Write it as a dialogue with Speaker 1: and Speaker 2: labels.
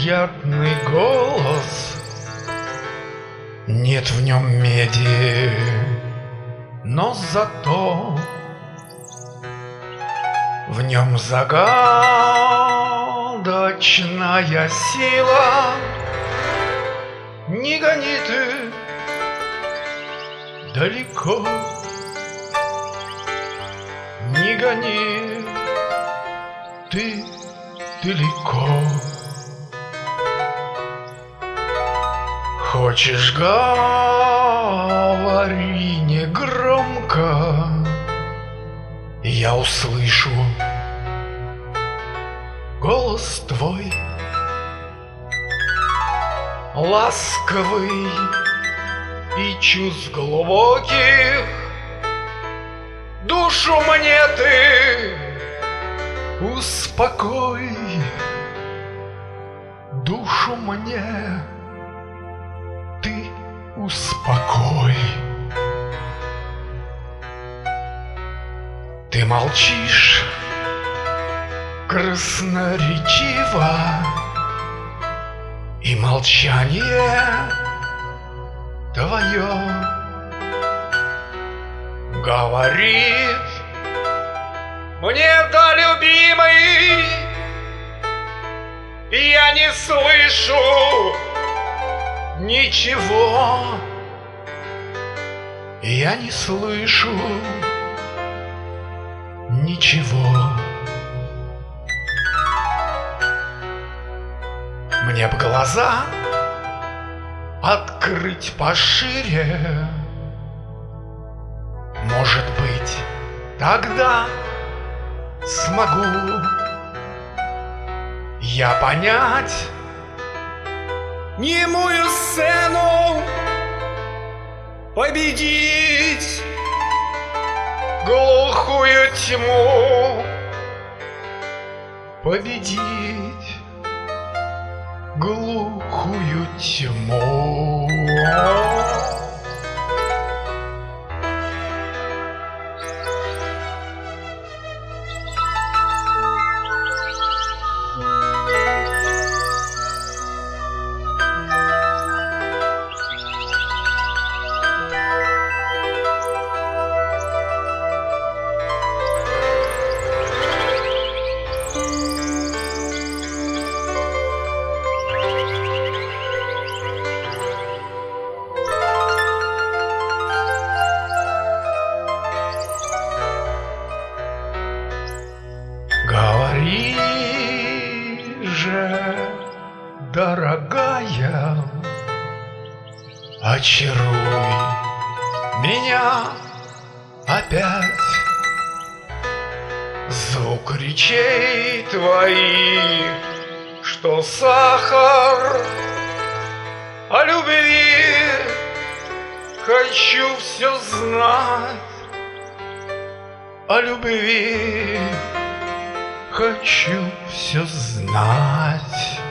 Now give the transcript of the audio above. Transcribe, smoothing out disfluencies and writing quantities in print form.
Speaker 1: приятный голос, нет в нем меди, но зато в нем загадочная сила. Не гони ты далеко, не гони ты далеко. Хочешь, говори негромко, я услышу голос твой, ласковый и чувств глубоких. Душу мне ты успокой, душу мне ты успокой. Ты молчишь красноречиво, и молчание твое говорит мне: да, любимый, я не слышу ничего, я не слышу ничего. Мне б глаза открыть пошире, может быть, тогда смогу я понять немую сцену, победить глухую тьму, победить глухую тьму. Говори же, дорогая, очаруй меня опять. Звук речей твоих, что сахар, о любви хочу все знать, о любви хочу все знать.